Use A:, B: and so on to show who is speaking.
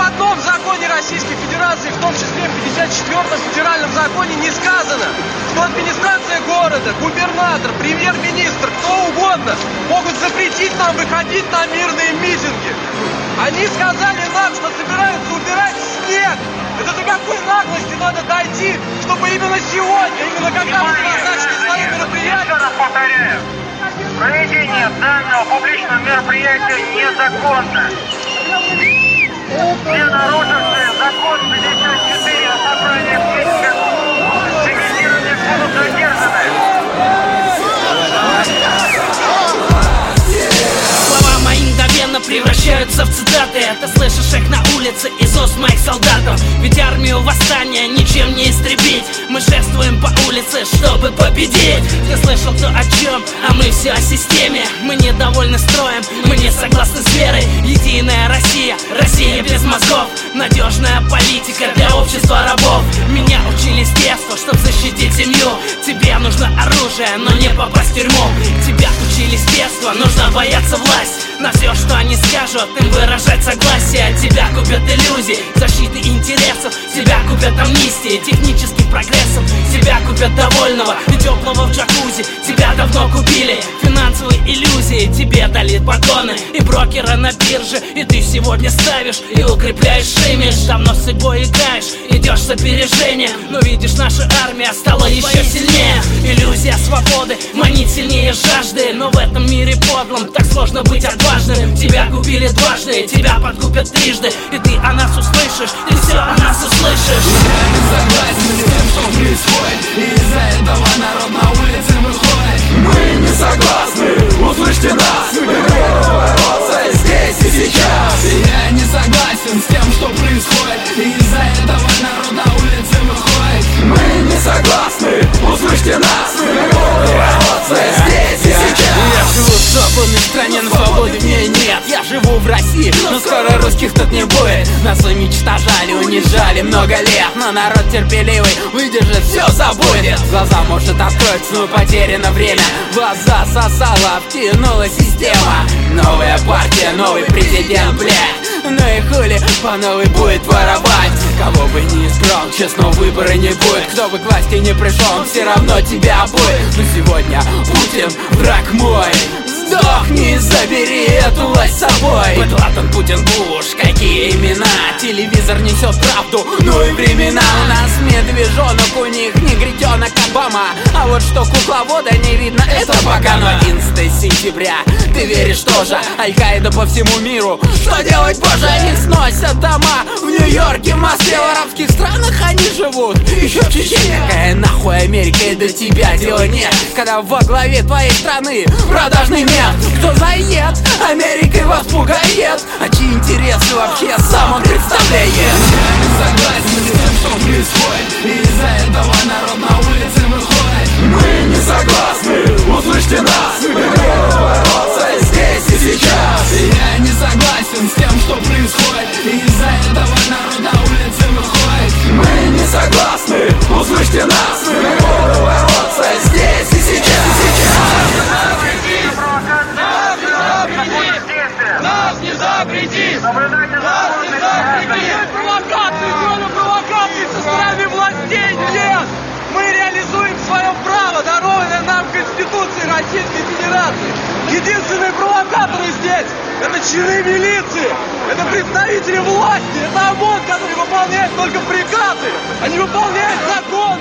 A: одном законе Российской Федерации, в том числе в 54-м федеральном законе, не сказано, что администрация города, губернатор, премьер-министр, кто угодно могут запретить нам выходить на мирные митинги. Они сказали нам, что собираются убирать снег. Это до какой наглости надо дойти, чтобы именно сегодня, именно когда мы назначили свое мероприятие...
B: Еще раз повторяю, проведение данного публичного мероприятия незаконно. Все нарушившие закон 54 о собрании митингов регистрированы будут задержаны.
C: Слова мои мгновенно превращаются в цитаты. Ты слышишь их на улице из уст моих солдатов. Ведь армию восстания ничем не истребить. Мы шествуем по улице, чтобы победить. Ты слышал то о чем, а мы все о системе. Мы недовольны строем, мы не согласны с верой. Единая Россия, Россия без мозгов. Надежная политика для общества рабов. Меня учили с детства, чтоб защитить семью. Тебе нужно оружие, но не попасть в тюрьму. Тебя учили с детства, нужно бояться власть. На все, что они скажут, им выражать согласие. Тебя купят иллюзии, защиты интересов. Тебя купят амнистии, техническим прогрессом. Тебя купят довольного и теплого в джакузи. Тебя давно купили, финансовые иллюзии. Тебе дали погоны и брокера на бирже. И ты сегодня ставишь и укрепляешь имидж. Давно с судьбой играешь, идешь с опережением. Но видишь, наша армия стала еще сильнее. Иллюзия свободы манит сильнее жажды. Но в этом мире подлом так сложно быть отважным. Тебя купили дважды, тебя подкупят трижды. И ты о нас услышишь, ты все о нас услышишь.
D: Я не согласен с тем, что происходит, и из-за этого народ на улице выходит. Мы не согласны, услышьте нас. Мы готовы бороться здесь и сейчас. Я не согласен с тем, что происходит, и из-за этого народ на улице выходит. Мы не согласны, услышьте нас. Мы готовы бороться здесь и сейчас.
E: Я живу в свободной стране, но свободы в ней нет. Я живу в России, но скоро русских тут не будет. Нас уничтожали, унижали много лет, но народ терпеливый выдержит, все забудет. Глаза может откроется, но потеряно время. Глаза сосала, втянула система. Новая партия, новый президент, блядь. Ну и хули, по новой будет воровать. Кого бы ни избрал, честного выбора не будет. Кто бы к власти не пришел, он все равно тебя будет. Но сегодня Путин враг мой. Сдохни, забери эту власть с собой. Бэтлатон, Путин, Буш, какие имена. Телевизор несет правду, ну и времена. У нас медвежонок, у них негритенок Обама. А вот что кукловода не видно, это пока. Но 11 сентября, ты веришь тоже? Аль-Каида по всему миру, что делать, боже? Они сносят дома в Нью-Йорке, Москве, в арабских странах они живут. Еще в Чечне. Какая нахуй Америка, и до тебя дела нет. Когда во главе твоей страны продажный мент. Кто заед, Америкой вас пугает. А чьи интересы вообще сам он представляет?
D: Я не согласен с тем, что происходит, и из-за этого народ на улице выходит. Мы не согласны, услышьте нас. Мы готовы бороться здесь и сейчас. Я не согласен с тем, что происходит, и из-за этого народ на улице выходит. Мы не согласны, услышьте нас. Мы готовы бороться здесь и сейчас.
A: Нас не запретишь!
B: Наблюдайте за
A: Провокации, кроме провокаций со стороны властей нет! Мы реализуем свое право, дарованное нам Конституцией Российской Федерации. Единственные провокаторы здесь — это чины милиции, это представители власти, это ОМОН, который выполняет только приказы, а не выполняет законы.